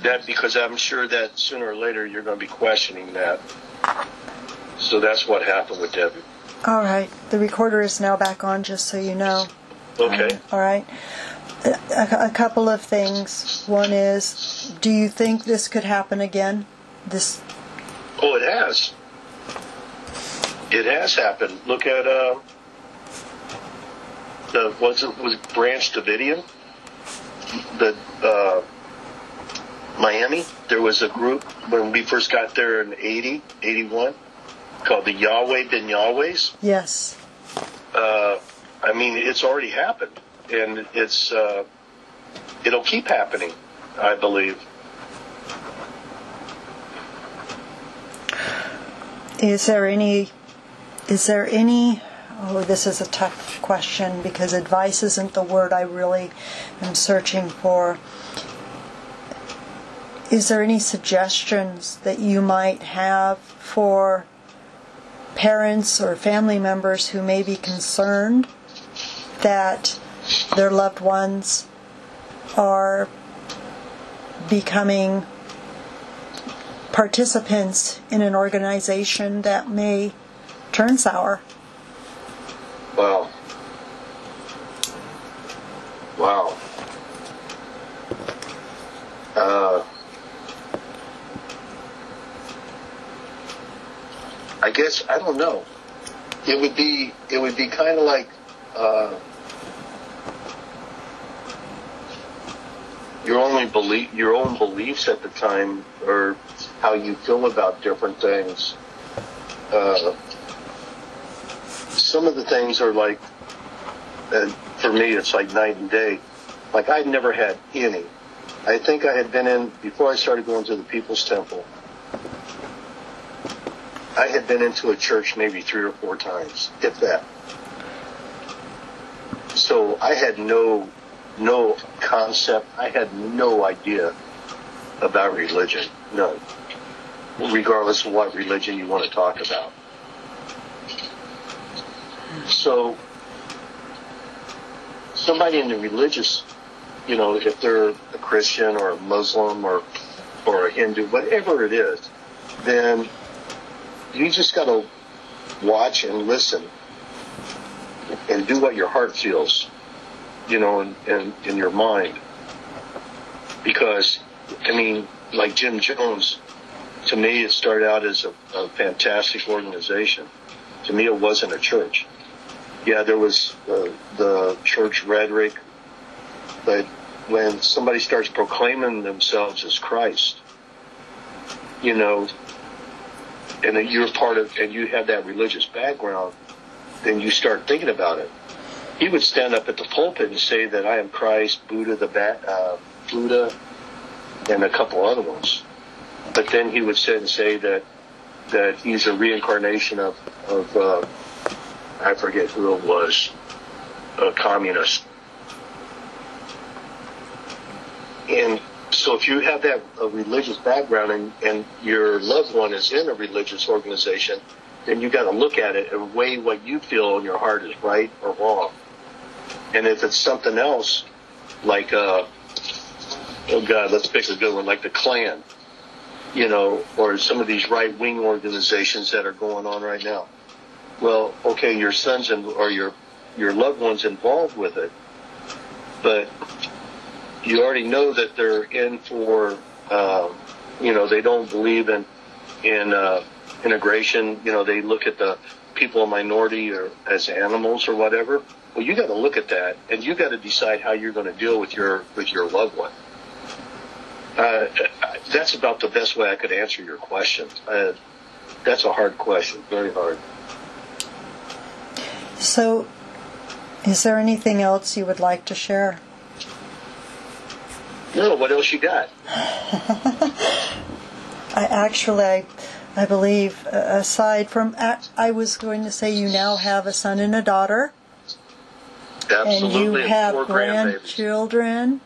That because I'm sure that sooner or later you're going to be questioning that. So that's what happened with Debbie. All right. The recorder is now back on, just so you know. Okay. All right. A couple of things. One is, do you think this could happen again? Oh, it has. It has happened. Look at was Branch Davidian? Miami. There was a group when we first got there in 80, 81, called the Yahweh Ben Yahwehs. Yes. I mean, it's already happened, and it'll keep happening, I believe. Is there any, oh, this is a tough question because advice isn't the word I really am searching for. Is there any suggestions that you might have for parents or family members who may be concerned that their loved ones are becoming participants in an organization that may turn sour? Wow. I guess I don't know. It would be kind of like your own beliefs at the time, or how you feel about different things. Some of the things are like, for me, it's like night and day. Like I'd never had any. I think I had been in, before I started going to the People's Temple, I had been into a church maybe 3 or 4 times, if that. So I had no concept, I had no idea about religion, none, regardless of what religion you want to talk about. So somebody in the religious, if they're a Christian or a Muslim or a Hindu, whatever it is, then you just got to watch and listen and do what your heart feels, in your mind. Because, like Jim Jones, to me it started out as a fantastic organization. To me it wasn't a church. Yeah, there was the church rhetoric, but when somebody starts proclaiming themselves as Christ, and that you're part of, and you have that religious background, then you start thinking about it. He would stand up at the pulpit and say that I am Christ, Buddha, Buddha, and a couple other ones. But then he would say that he's a reincarnation of I forget who it was, a communist. And so if you have that religious background and your loved one is in a religious organization, then you got to look at it and weigh what you feel in your heart is right or wrong. And if it's something else, like, oh God, let's pick a good one, like the Klan, or some of these right-wing organizations that are going on right now. Well, okay, your son's or your loved one's involved with it, but you already know that they're in for, they don't believe in integration. They look at the people of minority or as animals or whatever. Well, you got to look at that, and you got to decide how you're going to deal with your loved one. That's about the best way I could answer your question. That's a hard question, very hard. So, is there anything else you would like to share? No, what else you got? I believe, aside from, I was going to say you now have a son and a daughter. Absolutely. And you have 4 grandchildren.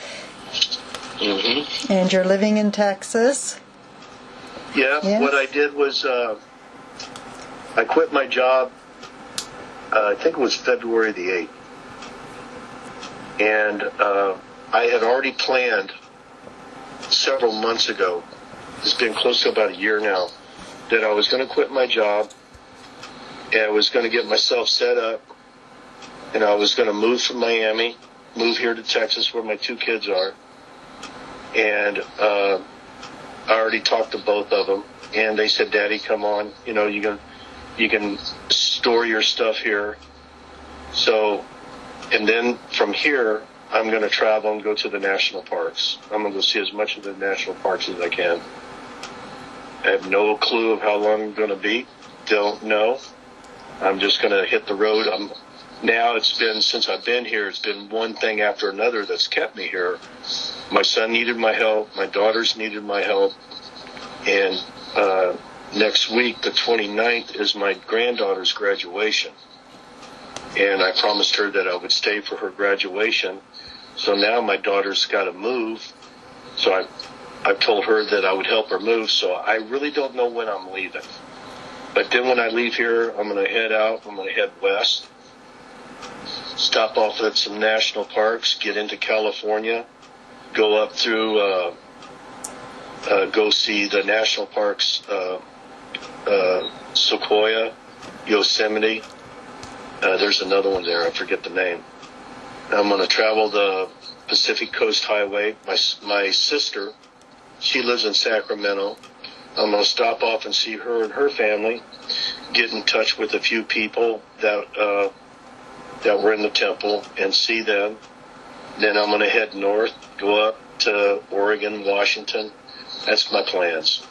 Mm-hmm. And you're living in Texas. Yeah, yes. What I did was I quit my job, I think it was February the 8th. And I had already planned several months ago, it's been close to about a year now, that I was going to quit my job, and I was going to get myself set up, and I was going to move from Miami, move here to Texas where my 2 kids are. And I already talked to both of them, and they said, Daddy, come on, you can store your stuff here. So, and then from here, I'm going to travel and go to the national parks. I'm going to go see as much of the national parks as I can. I have no clue of how long I'm going to be. Don't know. I'm just going to hit the road. Now it's been, since I've been here, it's been one thing after another that's kept me here. My son needed my help. My daughters needed my help. And next week, the 29th, is my granddaughter's graduation. And I promised her that I would stay for her graduation. So now my daughter's got to move. So I've told her that I would help her move. So I really don't know when I'm leaving. But then when I leave here, I'm going to head out. I'm going to head west, stop off at some national parks, get into California, go up through, go see the national parks, Sequoia, Yosemite. There's another one there. I forget the name. I'm going to travel the Pacific Coast Highway. My sister, she lives in Sacramento. I'm going to stop off and see her and her family, get in touch with a few people that were in the temple and see them. Then I'm going to head north, go up to Oregon, Washington. That's my plans.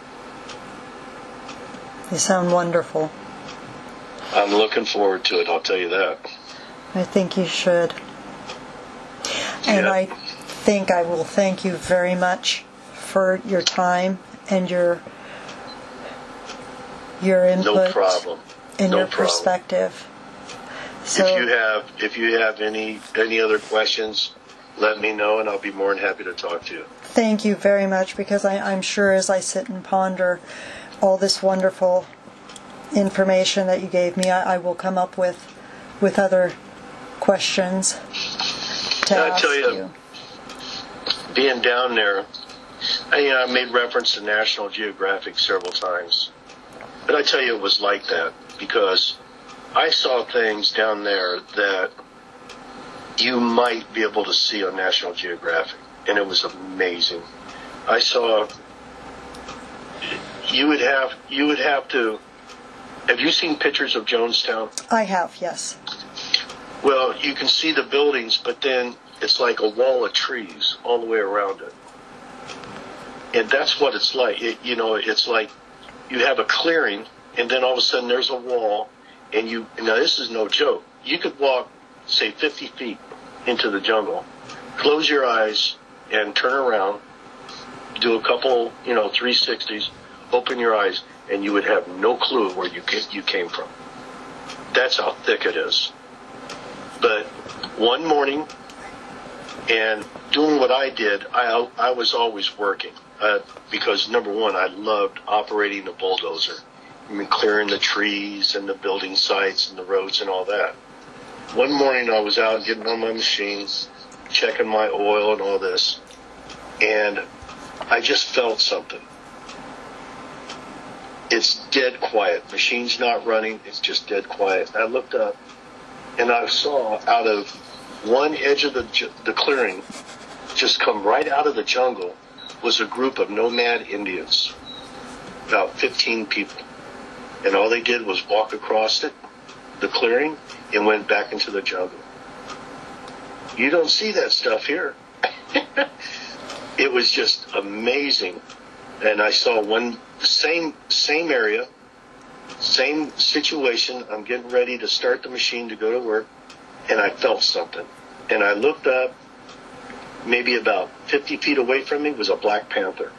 They sound wonderful. I'm looking forward to it, I'll tell you that. I think you should. And Yeah. I think I will thank you very much for your time and your input. No problem. And No your problem. perspective. So If you have any other questions, let me know and I'll be more than happy to talk to you. thank you very much, because I'm sure as I sit and ponder all this wonderful information that you gave me, I will come up with other questions to ask tell you, being down there, I made reference to National Geographic several times. But I tell you, it was like that because I saw things down there that you might be able to see on National Geographic, and it was amazing. I saw. You would have to. Have you seen pictures of Jonestown? I have, yes. Well, you can see the buildings, but then it's like a wall of trees all the way around it. And that's what it's like. It's like you have a clearing, and then all of a sudden there's a wall, and now this is no joke. You could walk, say, 50 feet into the jungle, close your eyes, and turn around, do a couple, 360s, open your eyes, and you would have no clue where you came from. That's how thick it is. But one morning, and doing what I did, I was always working. Because, number one, I loved operating a bulldozer. Clearing the trees and the building sites and the roads and all that. One morning I was out getting on my machines, checking my oil and all this, and I just felt something. It's dead quiet. Machine's not running. It's just dead quiet. I looked up, and I saw out of one edge of the clearing, just come right out of the jungle, was a group of nomad Indians, about 15 people. And all they did was walk across the clearing, and went back into the jungle. You don't see that stuff here. It was just amazing. And I saw same area, same situation. I'm getting ready to start the machine to go to work, and I felt something. And I looked up, maybe about 50 feet away from me was a black panther.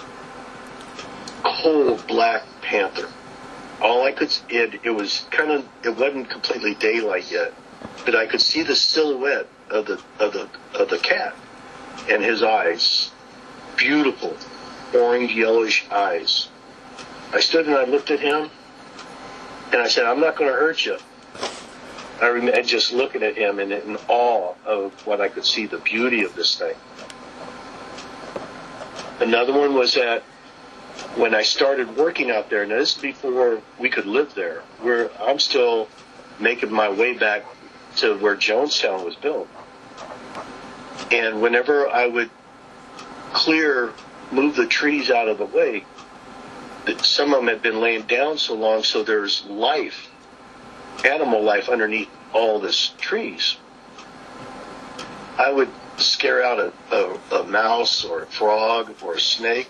Cold black panther. All I could, it wasn't completely daylight yet, but I could see the silhouette of the cat and his eyes, beautiful, orange yellowish eyes. I stood and I looked at him, and I said, "I'm not going to hurt you." I remember just looking at him and in awe of what I could see, the beauty of this thing. Another one was that when I started working out there, and this is before we could live there, where I'm still making my way back to where Jonestown was built. And whenever I would move the trees out of the way, some of them had been laying down so long, so there's life, animal life underneath all this trees. I would scare out a mouse or a frog or a snake.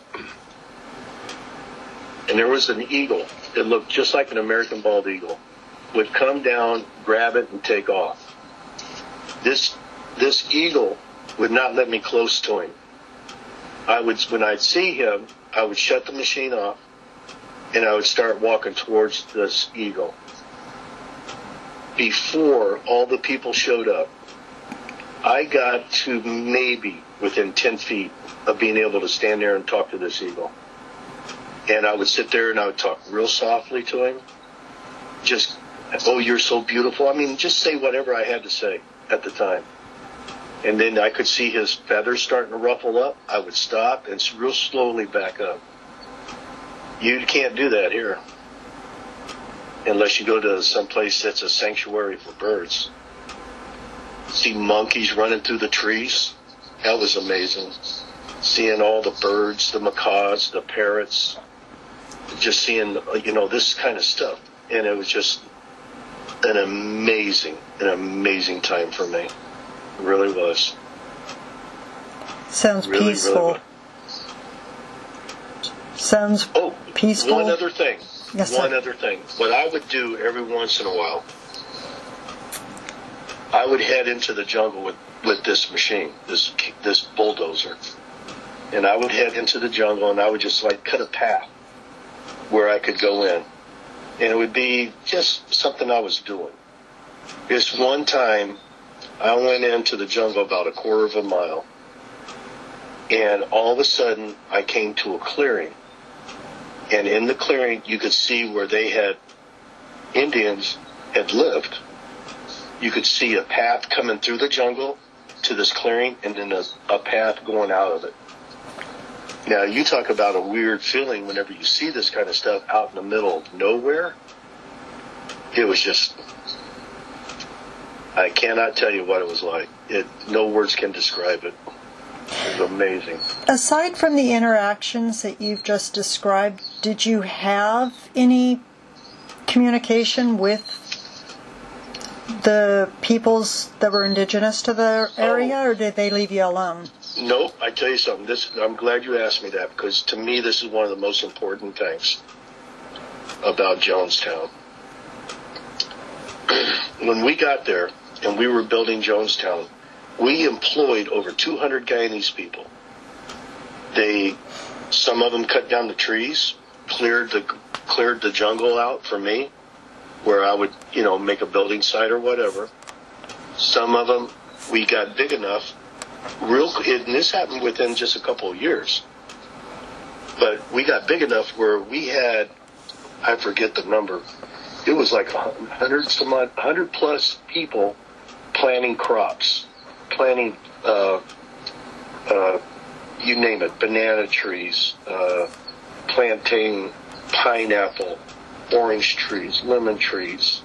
And there was an eagle. It looked just like an American bald eagle. Would come down, grab it, and take off. This eagle would not let me close to him. When I'd see him, I would shut the machine off, and I would start walking towards this eagle. Before all the people showed up, I got to maybe within 10 feet of being able to stand there and talk to this eagle. And I would sit there and I would talk real softly to him. Just, oh, you're so beautiful. I mean, just say whatever I had to say at the time. And then I could see his feathers starting to ruffle up. I would stop and real slowly back up. You can't do that here. Unless you go to some place that's a sanctuary for birds. See monkeys running through the trees. That was amazing. Seeing all the birds, the macaws, the parrots. Just seeing, this kind of stuff. And it was just an amazing time for me. It really was. Sounds really, peaceful. Really Sounds peaceful. One other thing. Yes, one sir. other thing. What I would do every once in a while, I would head into the jungle with this machine, this bulldozer. And I would head into the jungle and I would just cut a path where I could go in. And it would be just something I was doing. This one time, I went into the jungle about a quarter of a mile. And all of a sudden, I came to a clearing. And in the clearing, you could see where Indians had lived. You could see a path coming through the jungle to this clearing and then a path going out of it. Now, you talk about a weird feeling whenever you see this kind of stuff out in the middle of nowhere. It was just, I cannot tell you what it was like. No words can describe it. It was amazing. Aside from the interactions that you've just described, did you have any communication with the peoples that were indigenous to the area, or did they leave you alone? Nope. I tell you something. I'm glad you asked me that, because to me this is one of the most important things about Jonestown. When we got there and we were building Jonestown, we employed over 200 Guyanese people. Some of them cut down the trees, cleared the jungle out for me, where I would, make a building site or whatever. Some of them, we got big enough, and this happened within just a couple of years. But we got big enough where we had, I forget the number, it was like 100 plus people planting crops, planting, you name it, banana trees, planting pineapple, orange trees, lemon trees,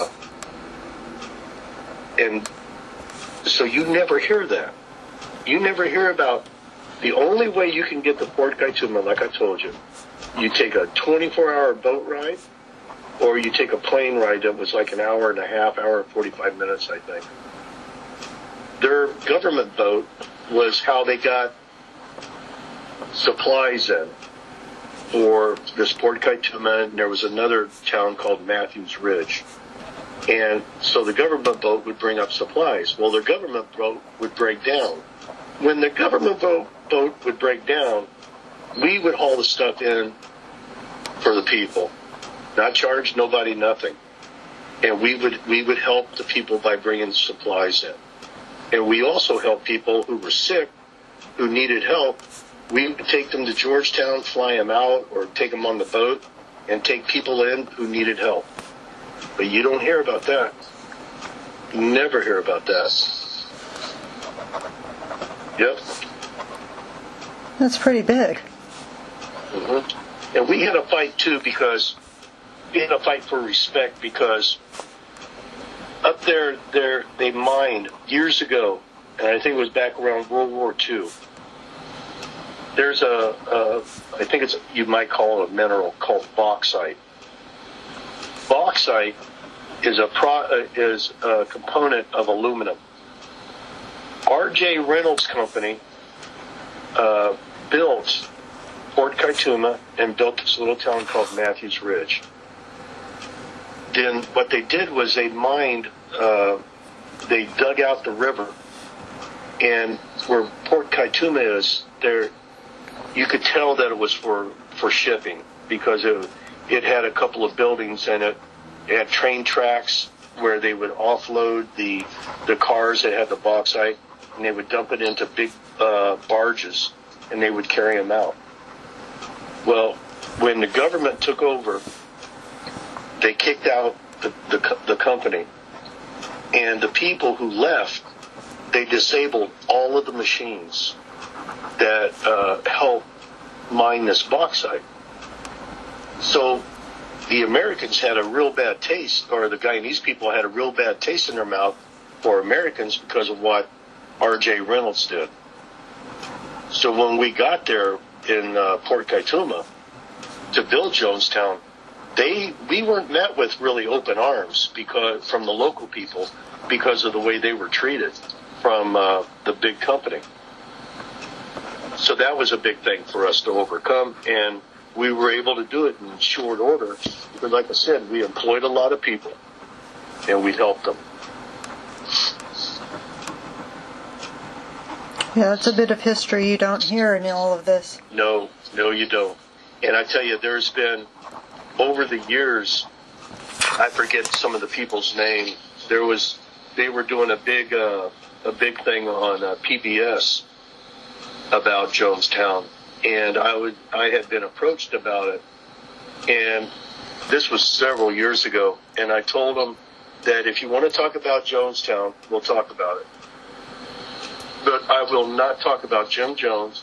and so you never hear that. You never hear about the only way you can get to Fort Kaituma, like I told you. You take a 24-hour boat ride, or you take a plane ride that was like an hour and a half, hour and 45 minutes, I think. Their government boat was how they got supplies in for this Port Kaituma, and there was another town called Matthews Ridge. And so the government boat would bring up supplies. Well, their government boat would break down. When the government boat would break down, we would haul the stuff in for the people. Not charge nobody nothing. And we would help the people by bringing supplies in. And we also helped people who were sick, who needed help. We would take them to Georgetown, fly them out, or take them on the boat, and take people in who needed help. But you don't hear about that. You never hear about that. Yep. That's pretty big. Mm-hmm. And we had a fight too, because we had a fight for respect, because up there they mined years ago, and I think it was back around World War II. There's I think you might call it a mineral called bauxite. Bauxite is a component of aluminum. R.J. Reynolds Company built Port Kaituma and built this little town called Matthews Ridge. Then what they did was they dug out the river, and where Port Kaituma is, there you could tell that it was for shipping, because it had a couple of buildings in it. It had train tracks where they would offload the cars that had the bauxite, and they would dump it into big barges, and they would carry them out. Well, when the government took over, they kicked out the company, and the people who left, they disabled all of the machines that help mine this bauxite. So the Americans had a real bad taste, or the Guyanese people had a real bad taste in their mouth for Americans because of what R.J. Reynolds did. So when we got there in Port Kaituma to build Jonestown, we weren't met with really open arms from the local people, because of the way they were treated from the big company. So that was a big thing for us to overcome, and we were able to do it in short order, because like I said, we employed a lot of people, and we helped them. Yeah, that's a bit of history you don't hear in all of this. No, you don't. And I tell you, there's been, over the years, I forget some of the people's name. They were doing a big thing on PBS about Jonestown, and I had been approached about it, and this was several years ago, and I told them that if you want to talk about Jonestown, we'll talk about it. But I will not talk about Jim Jones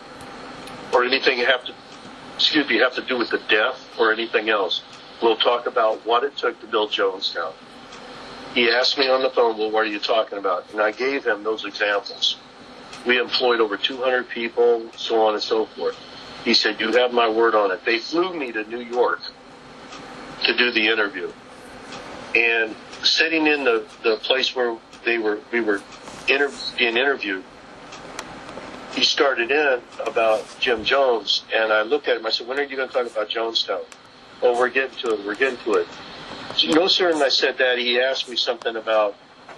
or anything you have to do with the death or anything else. We'll talk about what it took to build Jonestown. He asked me on the phone, well, what are you talking about? And I gave him those examples. We employed over 200 people, so on and so forth. He said, you have my word on it. They flew me to New York to do the interview. And sitting in the place where we were being interviewed, he started in about Jim Jones, and I looked at him. I said, when are you going to talk about Jonestown? Oh, we're getting to it. So, no sooner than I said that, he asked me something about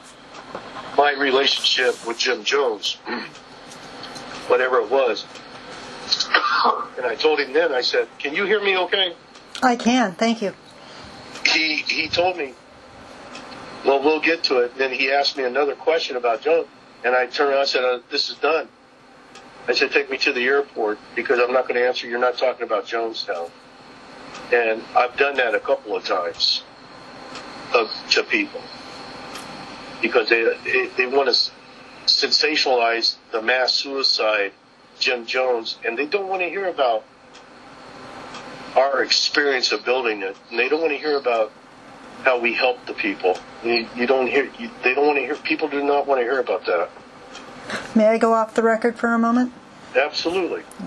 my relationship with Jim Jones, whatever it was. And I told him then, I said, can you hear me okay? I can, thank you. He told me, well, we'll get to it. Then he asked me another question about Jones, and I turned around and said, this is done. I said, take me to the airport, because I'm not going to answer. You're not talking about Jonestown. And I've done that a couple of times to people, because they want to sensationalize the mass suicide, Jim Jones, and they don't want to hear about our experience of building it, and they don't want to hear about how we helped the people. They don't want to hear. People do not want to hear about that. May I go off the record for a moment? Absolutely.